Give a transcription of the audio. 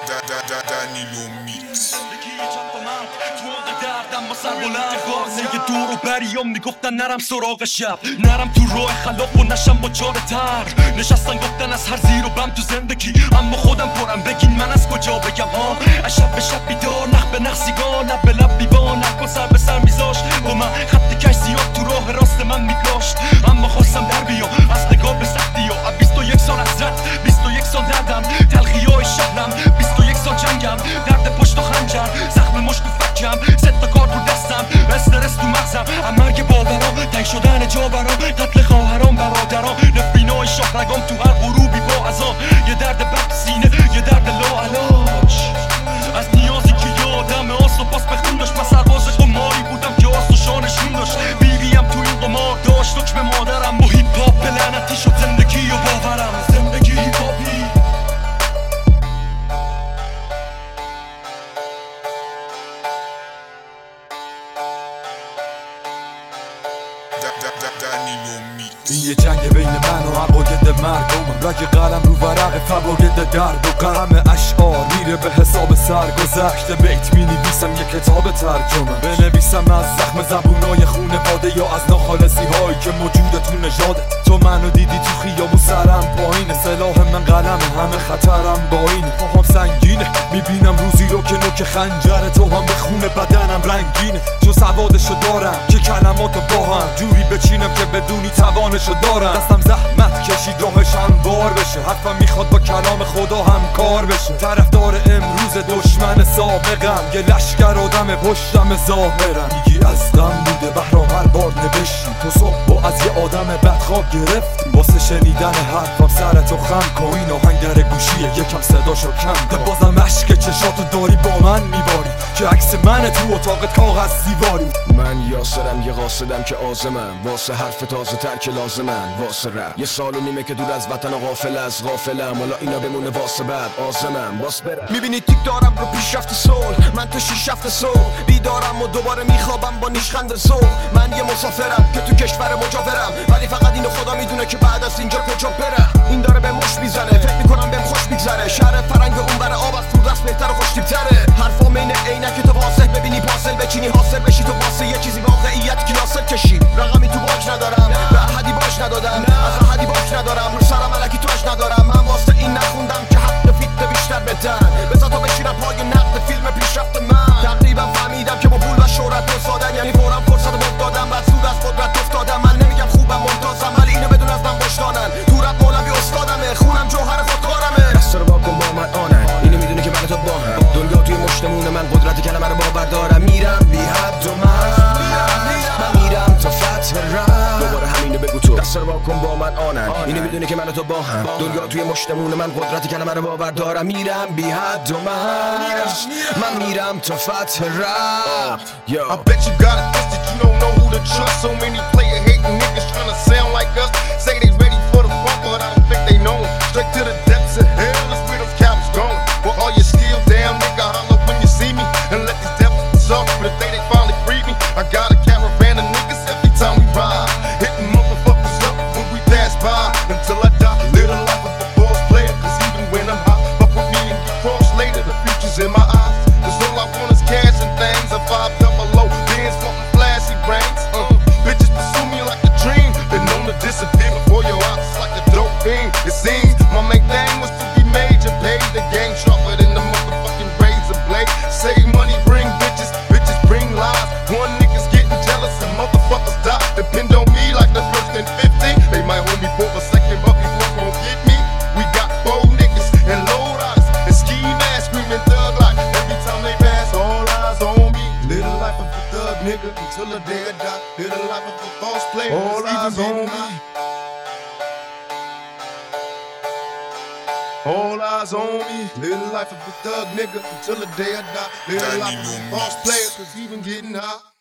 Danilo Mix. دردم با سر بلند بازه دور و بریم میگفتن نرم سراغ شب، نرم تو راه خلاق و نشم با چاره تر. نشستن گفتن از هر زیر و بم تو زندگی، اما خودم پرم بگین من از کجا بگم ها. از شب به شب بیدار، نخ به نخ سیگار، لب به لب لیوان، نخ سر به سر میذاشت با من خط کش زیاد تو راه راست من میگاشت. اما خواستم در بیام از نگاه به سختی ها. 21 سال از رد، 21 سال دردم، تلخی های شهرم، 21 سال جنگم، درد پشت و خنجر، زخم مشت و فکم، ست کار رو دستم، استرس تو مغزم، مرگ باورام، تنگ شدن جا برام، قتل خواهرام برادرام، نفرینای شاهرگام تو هر غروبی با اذان. یه درد بد سینه، یه درد لاعلاج از نیازی که یادم آس و پاس بخون داشت. من سرباز قماری بودم که آس و شانشون داشت. بیریم تو این قمار داشت حکم مادرم. با هیپ هاپ به لعنتی شد زندگی و باورم. زندگی هیپ هاپی Danilo Mix. این یه جنگ بین من و عقاید مرگم، رگ قلم رو ورق فواید درد و غم. اشعار میره به حساب سرگذشت، بیت می نویسم یه کتاب ترجمه. بنویسم از زخم زبونای خونواده یا از ناخالصی هایی که موجوده تو نژادت. تو منو دیدی تو خیابون سرم پایینه، سلاح من قلمه، همه خطرم با اینه. پاهم سنگینه، میبینم روزی رو که نوک خنجر تو هم به خون بدنم رنگینه. چون سوادشو دارم که کلماتو با هم جوری بچینم که بدونی توانشو دارم. دستم زحمت کشید راهش هموار بشه، حرفم میخواد با کلام خدا هم کار بشه. طرفدار امروز دشمن سابقم، یه لشکر آدم پشتم ظاهرم. میگی از غم بوده بهرام هر بار نوشتی، تو صبح با از یه آدم بدخواب گرفتی. واسه شنیدن حرفم سرتو خم کن، این آهنگر گوشیه یکم صداشو کم کن. بازم عشق چشاتو داری با من میباری که عکس منه تو اتاقت کاغذ دیواری. من یاسرم یه قاصدم که عازمم، واسه حرف تازه تر که لازمن، واسه رپ یه سال و نیمه که دور از وطن و غافل از غافلم. حالا اینا بمونه واسه بعد آزمم باس برم. میبینی تیک دارم رو پیشرفت صلح، من تو 6 7 صبح بیدارم و دوباره میخوابم با نیشخند ظهر. من یه مسافرم که تو کشور مجاورم، ولی فقط اینو خدا میدونه که بعد از اینجا کجا برم. این داره به مش میزنه، فکر میکنم بهم خوش میگذره. شهر فرنگ اون بره آب از تو دست بهتر و خوش‌تیپ‌تره. حرفام اینه عینک تو واضح ببینی پازل بچینی حاصل بشی. تو واسه یه چیزی واقعیت کلاسر کشی. رقمی تو باج ندارم، به احدی باج ندادم، از احدی باج ندارم، رو سرم الکی تاج ندارم. من واسه این نخوندم که حق فیت بیشتر بدن، بذار تا بشینم پای نقد فیلم پیشرفت من. تقریبا فهمیدم که با پول و شهرت افتادن یعنی فورا فرصت رو دادم، بعد سود از قدرت افتادم. من نمیگم خوبم ممتازم، ولی اینو بدون از من خوشدانن. تو رپ مولوی استادمه، خونم جوهر خودکارمه. دست رو واکن با من آنن، اینو میدونی که من تو با هم. دنیا توی مشتمون من، قدرت کلمه رو باور دارم. میرم بی حد و من میرم تا فتح رم. دوباره همینو بگو تو، دست رو واکن با من آنن، اینو میدونی که من تو با هم. دنیا توی مشتمون من، قدرت کلمه رو باور دارم. میرم بی حد و من میرم تا فتح رم. I bet you got it twisted, you don't know who to trust. So many player hating niggas tryna sound like us. Say they ready for the bump, but I don't think they know it. Straight to the depths of hell is where them cowards going. Well, all you still down, nigga, holler when you see me. And let these devils suffer for the day they finally free me. I got a caravan of niggas every time we ride, hitting motherfuckers up when we pass by. Until I die, live the life of a boss player. Cause even when I'm hot, fuck with me and get crossed later. The future's in my eyes, cause all I want is cash and things. A 5 double low, bands smoking flashy brains. Bitches pursue me like a dream, been known to disappear before your eyes like a dope thing. It seems my main thing was to be major, pay the game sharper than the motherfucking razor blade. Save money, bring bitches, bitches bring lies. One niggas getting jealous and motherfuckers die. Depend on me like the first and 50. They might hold me for a second, but before gon' get me. We got 4 niggas and low riders and ski masks screaming thug life. Every time they pass, all eyes on me. Live the life of a thug nigga until the day I die. Live the life of a false player, all eyes on me. All eyes on me. Live the life of a thug nigga until the day I die. Live the life of a false player, cause even getting high.